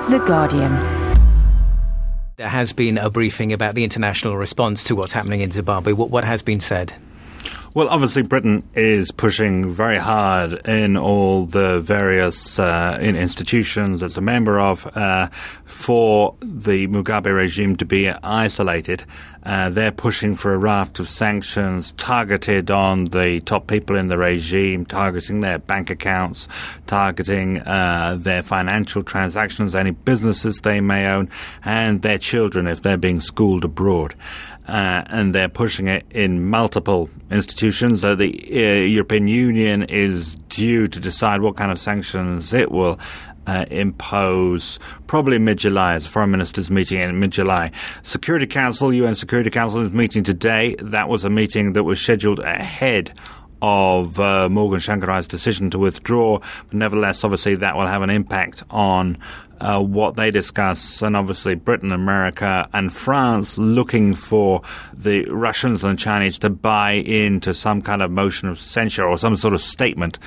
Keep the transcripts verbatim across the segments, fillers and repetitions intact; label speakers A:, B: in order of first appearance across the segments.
A: The Guardian.
B: There has been a briefing about the international response to what's happening in Zimbabwe. What, what has been said?
C: Well, obviously, Britain is pushing very hard in all the various uh, in institutions it's a member of uh, for the Mugabe regime to be isolated. Uh, they're pushing for a raft of sanctions targeted on the top people in the regime, targeting their bank accounts, targeting uh, their financial transactions, any businesses they may own, and their children if they're being schooled abroad. Uh, and they're pushing it in multiple institutions. So the uh, European Union is due to decide what kind of sanctions it will uh, impose probably mid-July, as the Foreign Ministers meeting in mid-July. Security Council, U N Security Council is meeting today. That was a meeting that was scheduled ahead of uh, Morgan Tsvangirai's decision to withdraw. But nevertheless, obviously, that will have an impact on uh, what they discuss. And obviously, Britain, America and France looking for the Russians and Chinese to buy into some kind of motion of censure or some sort of statement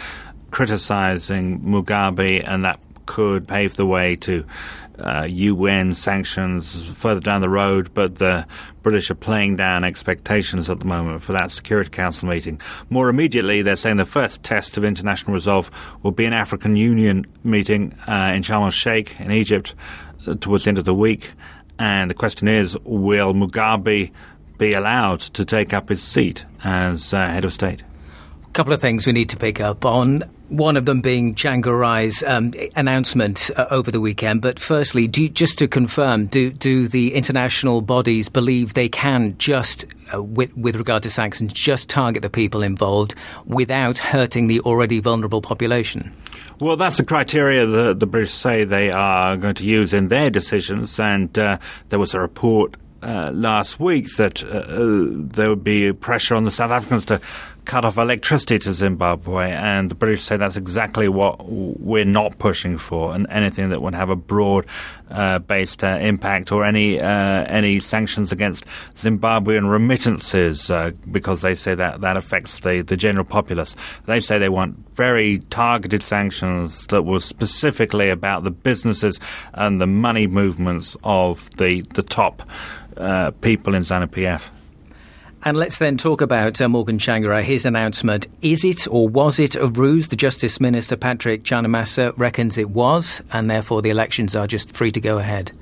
C: criticizing Mugabe, and that could pave the way to Uh, U N sanctions further down the road, but the British are playing down expectations at the moment for that Security Council meeting. More immediately, they're saying the first test of international resolve will be an African Union meeting uh, in Sharm el-Sheikh in Egypt uh, towards the end of the week. And the question is, will Mugabe be allowed to take up his seat as uh, head of state?
B: A couple of things we need to pick up on. One of them being Tsvangirai's um, announcement uh, over the weekend. But firstly, do you, just to confirm, do do the international bodies believe they can just, uh, with, with regard to sanctions, just target the people involved without hurting the already vulnerable population?
C: Well, that's the criteria that the British say they are going to use in their decisions. And uh, there was a report uh, last week that uh, there would be pressure on the South Africans to cut off electricity to Zimbabwe, and the British say that's exactly what we're not pushing for, and anything that would have a broad-based uh, uh, impact, or any uh, any sanctions against Zimbabwean remittances, uh, because they say that that affects the, the general populace. They say they want very targeted sanctions that were specifically about the businesses and the money movements of the, the top uh, people in ZANU-P F.
B: And let's then talk about uh, Morgan Tsvangirai, his announcement. Is it or was it a ruse? The Justice Minister, Patrick Chanamasa, reckons it was, and therefore the elections are just free to go ahead.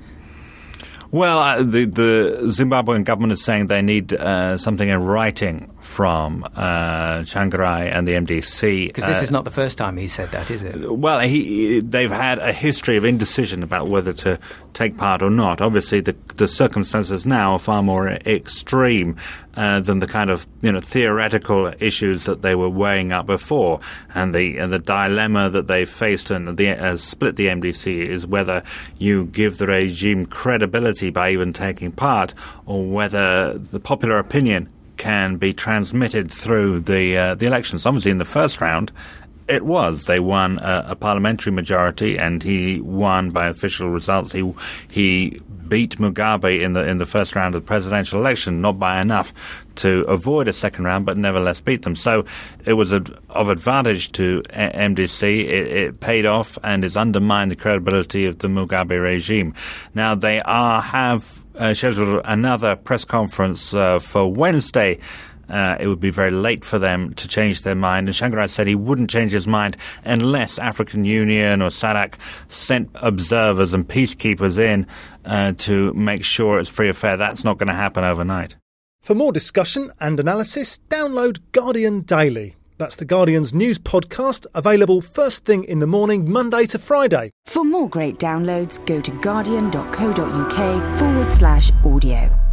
C: Well, uh, the, the Zimbabwean government is saying they need uh, something in writing from uh, Tsvangirai and the M D C.
B: Because this uh, is not the first time he said that, is it?
C: Well, he, they've had a history of indecision about whether to take part or not. Obviously, the, the circumstances now are far more extreme uh, than the kind of you know theoretical issues that they were weighing up before. And the and the dilemma that they faced and the, has split the M D C is whether you give the regime credibility by even taking part, or whether the popular opinion can be transmitted through the uh, the elections. Obviously, in the first round, it was. They won a, a parliamentary majority, and he won by official results. He he beat Mugabe in the in the first round of the presidential election, not by enough to avoid a second round, but nevertheless beat them. So it was a, of advantage to M D C. It, it paid off and has undermined the credibility of the Mugabe regime. Now they are have uh, scheduled another press conference uh, for Wednesday. Uh, it would be very late for them to change their mind. And Tsvangirai said he wouldn't change his mind unless African Union or S A D C sent observers and peacekeepers in uh, to make sure it's free and fair. That's not going to happen overnight.
D: For more discussion and analysis, download Guardian Daily. That's the Guardian's news podcast, available first thing in the morning, Monday to Friday.
A: For more great downloads, go to guardian.co.uk forward slash audio.